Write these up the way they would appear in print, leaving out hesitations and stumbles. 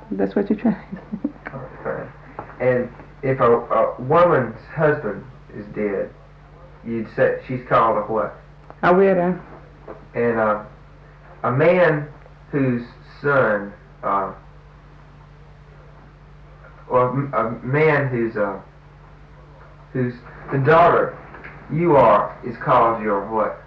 That's what you're trying to Okay. And if a woman's husband is dead, you'd say she's called a what? A widow. And a man whose son, or a man whose the daughter you are is called your what?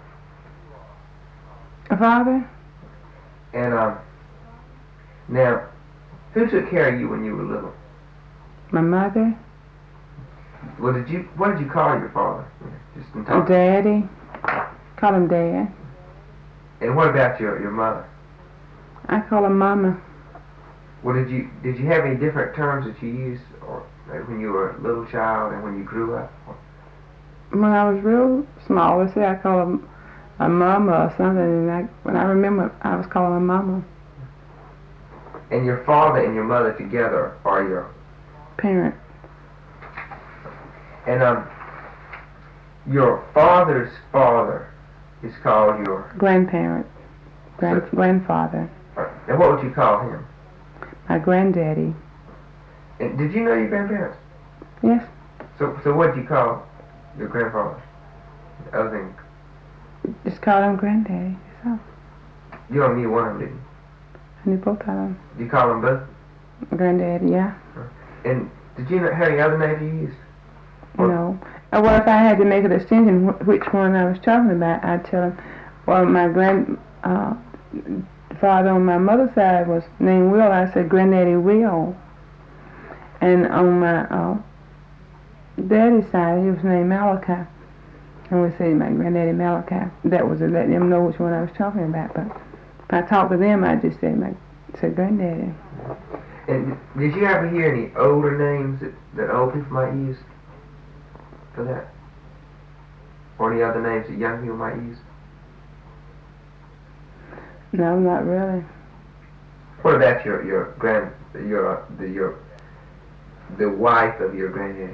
A father? And now, who took care of you when you were little? My mother? What did you call your father? Just in A talk. daddy? Call him Dad. And what about your mother? I call her Mama. Well, did you have any different terms that you used, or when you were a little child and when you grew up? When I was real small, let's say I call her a Mama or something, and when I remember, I was calling her Mama. And your father and your mother together are your Parent. and your father's father is called your Grandparent. Grandfather. and what would you call him? My granddaddy. And did you know your grandparents? Yes. So what did you call your grandfather? Other than Just call him Granddaddy. So you only knew one of them, didn't you? I knew both of them. You call them both? Granddaddy, yeah. And did you have any other names you used? No. Well, if I had to make a distinction which one I was talking about, I'd tell him, well, my father on my mother's side was named Will. I said Granddaddy Will. And on my daddy's side, he was named Malachi. And we say my Granddaddy Malachi. That was to let them know which one I was talking about. But if I talked to them, I just said Granddaddy. And did you ever hear any older names that old people might use for that? Or any other names that young people might use? No, not really. What about the wife of your granddaddy?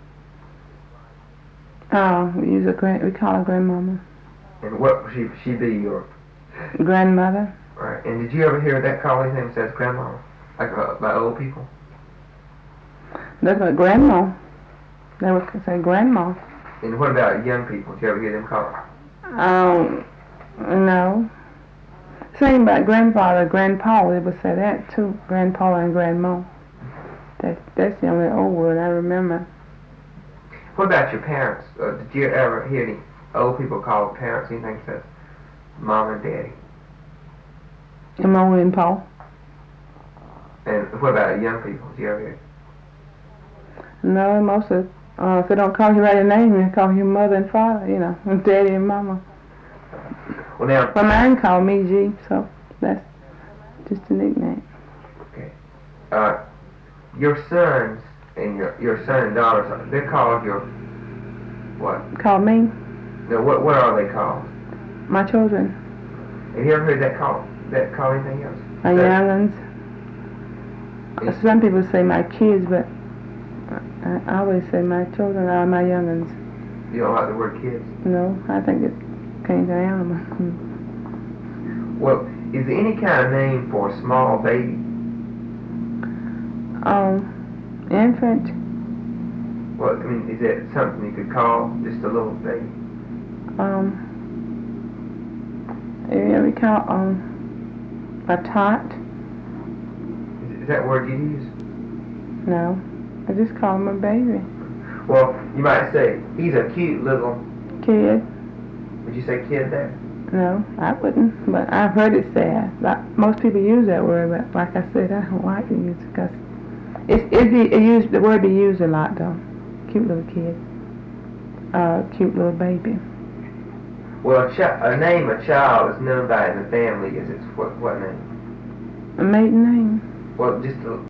Oh, we call her Grandmama. And what would she be your Grandmother. right? And did you ever hear that call anything besides grandma? Like by old people? That's what Grandma. They would say Grandma. And what about young people? Did you ever hear them call? No. Same about grandfather, grandpa, they would say that too. Grandpa and grandma. That's the only old word I remember. What about your parents? Did you ever hear any old people call parents anything besides mom and daddy? And Mama and Pa. And what about young people? Did you ever hear? No, most of if they don't call you by your name, they call you mother and father, and daddy and mama. Well, now. Well, mine called me G, so that's just a nickname. Okay. Your sons and your son and daughters, they're called your what? Called me? No, what are they called? My children. Have you ever heard that call anything else? My young'uns. Some people say my kids, but I always say my children are my young'uns. You don't like the word kids? No, I think it came to animal. Well, is there any kind of name for a small baby? Infant. Well, I mean, is that something you could call just a little baby? Yeah, we call a tot. Is that word you use? No, I just call him a baby. Well, you might say he's a cute little kid. Would you say kid there? No, I wouldn't, but I've heard it said. Most people use that word, but like I said, I don't like to use it because the word be used a lot though. Cute little kid, cute little baby. Well, a name a child is known by in the family is its what name? A maiden name. Well, just